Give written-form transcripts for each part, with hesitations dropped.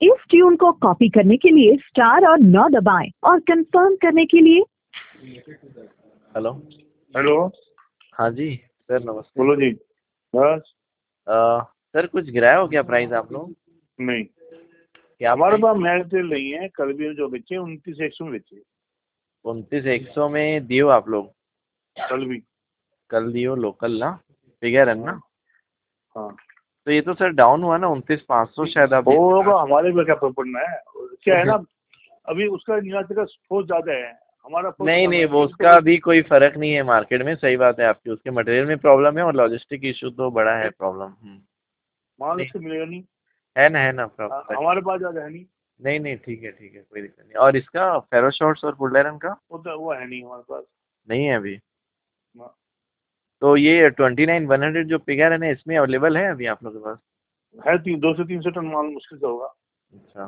इस ट्यून को कॉपी करने के लिए स्टार और 9 दबाएं और कंफर्म करने के लिए। हेलो। हेलो। हाँ जी सर, नमस्ते। बोलो जी। बस सर कुछ गिराया हो क्या प्राइस आप लोग? नहीं, क्या हमारे पास मैच तेल नहीं है। कल भी जो बेचे 29,100 में बेचे। 29,100 में दियो आप लोग? कल भी। कल दियो लोकल ना, फिगर है ना? हाँ तो ये तो सर डाउन हुआ ना, 29,500 शायद आप। होगा, हमारे पे क्या फर्क पड़ना है। क्या है ना, अभी उसका नीलाते का फोर्स ज्यादा है, हमारा फोर्स नहीं कम नहीं, है। वो उसका भी कोई फर्क नहीं है मार्केट में। सही बात है आपकी, उसके मटेरियल में प्रॉब्लम है और लॉजिस्टिक इशू तो बड़ा है प्रॉब्लम। माल नहीं, उसको मिलेगा नहीं। है ना प्रॉब्लम। हमारे पास ज्यादा है नहीं। नहीं नहीं, ठीक है कोई दिक्कत नहीं। और इसका फेरो शॉर्ट्स और फुल आयरन का वो है नहीं हमारे पास। नहीं है अभी। ना। तो ये 29,100 जो फिगर है ना, इसमें अवेलेबल है अभी आप लोग के पास? है 200-300 टन माल मुश्किल से होगा। अच्छा,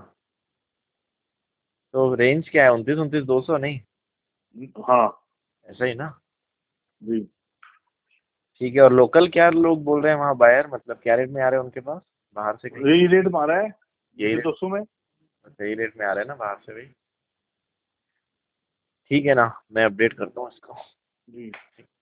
तो रेंज क्या है? 29-29 200 नहीं? हाँ ऐसा ही ना? जी। ठीक है। और लोकल क्या लोग बोल रहे हैं वहाँ बायर, मतलब क्या रेट में आ रहे हैं उनके पास बाहर से कहीं? यही रेट मारा है, यही रेट? 200 में। अच्छा, यही रेट में आ रहे हैं ना बाहर से भी। ठीक है ना, मैं अपडेट करता हूँ इसको। जी।